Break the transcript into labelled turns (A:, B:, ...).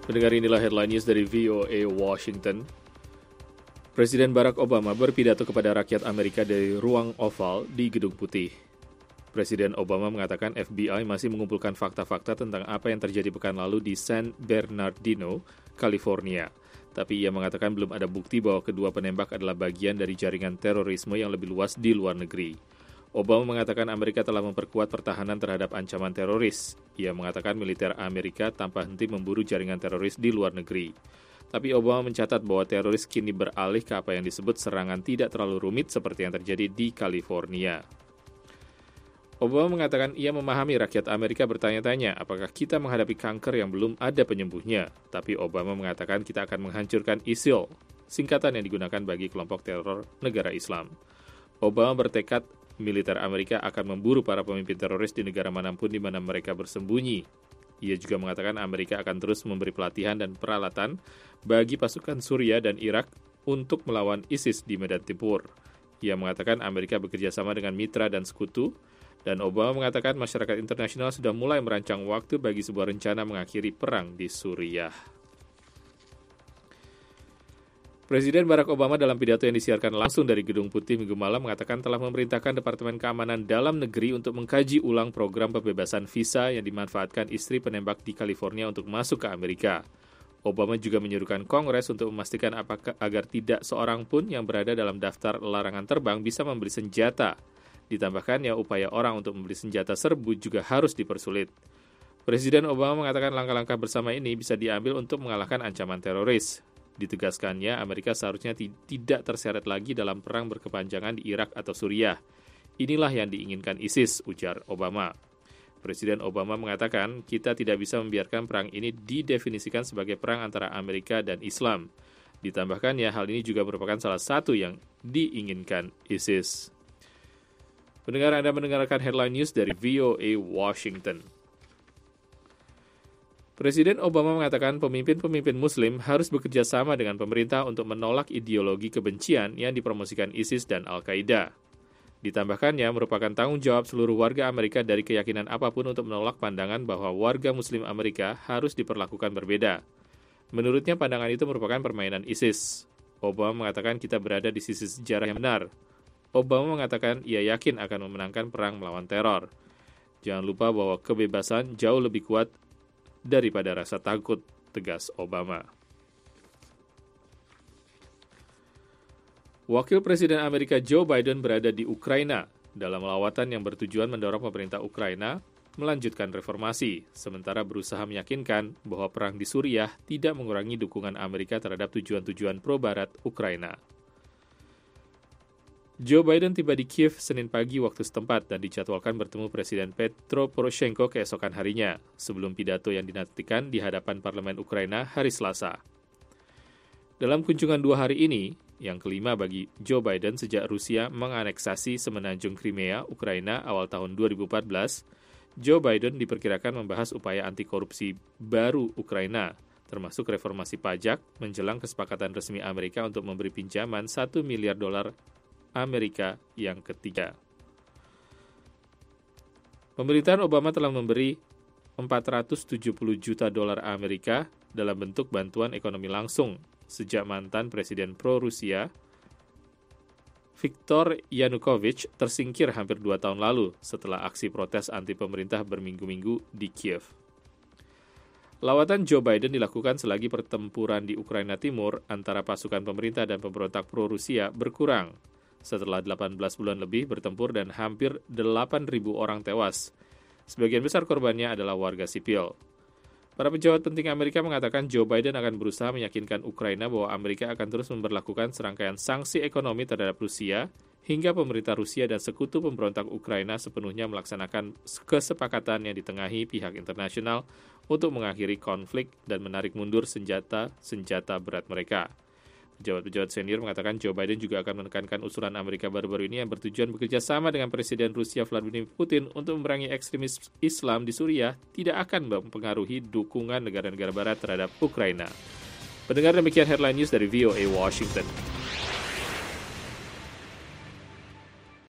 A: Pendengar, inilah headline news dari VOA Washington. Presiden Barack Obama berpidato kepada rakyat Amerika dari ruang oval di Gedung Putih. Presiden Obama mengatakan FBI masih mengumpulkan fakta-fakta tentang apa yang terjadi pekan lalu di San Bernardino, California. Tapi ia mengatakan belum ada bukti bahwa kedua penembak adalah bagian dari jaringan terorisme yang lebih luas di luar negeri. Obama mengatakan Amerika telah memperkuat pertahanan terhadap ancaman teroris. Ia mengatakan militer Amerika tanpa henti memburu jaringan teroris di luar negeri. Tapi Obama mencatat bahwa teroris kini beralih ke apa yang disebut serangan tidak terlalu rumit seperti yang terjadi di California. Obama mengatakan ia memahami rakyat Amerika bertanya-tanya apakah kita menghadapi kanker yang belum ada penyembuhnya. Tapi Obama mengatakan kita akan menghancurkan ISIL, singkatan yang digunakan bagi kelompok teror negara Islam. Obama bertekad militer Amerika akan memburu para pemimpin teroris di negara manapun di mana mereka bersembunyi. Ia juga mengatakan Amerika akan terus memberi pelatihan dan peralatan bagi pasukan Suriah dan Irak untuk melawan ISIS di medan tempur. Ia mengatakan Amerika bekerja sama dengan mitra dan sekutu, dan Obama mengatakan masyarakat internasional sudah mulai merancang waktu bagi sebuah rencana mengakhiri perang di Suriah. Presiden Barack Obama dalam pidato yang disiarkan langsung dari Gedung Putih Minggu malam mengatakan telah memerintahkan Departemen Keamanan Dalam Negeri untuk mengkaji ulang program pembebasan visa yang dimanfaatkan istri penembak di California untuk masuk ke Amerika. Obama juga menyuruhkan Kongres untuk memastikan agar tidak seorang pun yang berada dalam daftar larangan terbang bisa membeli senjata. Ditambahkannya, upaya orang untuk membeli senjata serbu juga harus dipersulit. Presiden Obama mengatakan langkah-langkah bersama ini bisa diambil untuk mengalahkan ancaman teroris. Ditegaskannya, Amerika seharusnya tidak terseret lagi dalam perang berkepanjangan di Irak atau Suriah. Inilah yang diinginkan ISIS, ujar Obama. Presiden Obama mengatakan, kita tidak bisa membiarkan perang ini didefinisikan sebagai perang antara Amerika dan Islam. Ditambahkannya, hal ini juga merupakan salah satu yang diinginkan ISIS. Pendengar, Anda mendengarkan headline news dari VOA Washington. Presiden Obama mengatakan pemimpin-pemimpin Muslim harus bekerja sama dengan pemerintah untuk menolak ideologi kebencian yang dipromosikan ISIS dan Al-Qaeda. Ditambahkannya, merupakan tanggung jawab seluruh warga Amerika dari keyakinan apapun untuk menolak pandangan bahwa warga Muslim Amerika harus diperlakukan berbeda. Menurutnya, pandangan itu merupakan permainan ISIS. Obama mengatakan kita berada di sisi sejarah yang benar. Obama mengatakan ia yakin akan memenangkan perang melawan teror. Jangan lupa bahwa kebebasan jauh lebih kuat daripada rasa takut, tegas Obama. Wakil Presiden Amerika Joe Biden berada di Ukraina dalam lawatan yang bertujuan mendorong pemerintah Ukraina melanjutkan reformasi, sementara berusaha meyakinkan bahwa perang di Suriah tidak mengurangi dukungan Amerika terhadap tujuan-tujuan pro-barat Ukraina. Joe Biden tiba di Kiev Senin pagi waktu setempat dan dijadwalkan bertemu Presiden Petro Poroshenko keesokan harinya, sebelum pidato yang dinantikan di hadapan parlemen Ukraina hari Selasa. Dalam kunjungan 2 hari ini, yang kelima bagi Joe Biden sejak Rusia menganeksasi semenanjung Crimea, Ukraina awal tahun 2014, Joe Biden diperkirakan membahas upaya anti korupsi baru Ukraina, termasuk reformasi pajak menjelang kesepakatan resmi Amerika untuk memberi pinjaman $1 miliar Amerika yang ketiga. Pemerintahan Obama telah memberi $470 juta Amerika dalam bentuk bantuan ekonomi langsung sejak mantan Presiden pro-Rusia Viktor Yanukovych tersingkir hampir 2 tahun lalu setelah aksi protes anti pemerintah berminggu-minggu di Kiev. Lawatan Joe Biden dilakukan selagi pertempuran di Ukraina Timur antara pasukan pemerintah dan pemberontak pro-Rusia berkurang setelah 18 bulan lebih bertempur dan hampir 8.000 orang tewas. Sebagian besar korbannya adalah warga sipil. Para pejabat penting Amerika mengatakan Joe Biden akan berusaha meyakinkan Ukraina bahwa Amerika akan terus memberlakukan serangkaian sanksi ekonomi terhadap Rusia hingga pemerintah Rusia dan sekutu pemberontak Ukraina sepenuhnya melaksanakan kesepakatan yang ditengahi pihak internasional untuk mengakhiri konflik dan menarik mundur senjata berat mereka. Pejabat-pejabat senior mengatakan Joe Biden juga akan menekankan usulan Amerika baru-baru ini yang bertujuan bekerja sama dengan Presiden Rusia Vladimir Putin untuk memerangi ekstremis Islam di Suriah tidak akan mempengaruhi dukungan negara-negara barat terhadap Ukraina. Pendengar, demikian headline news dari VOA Washington.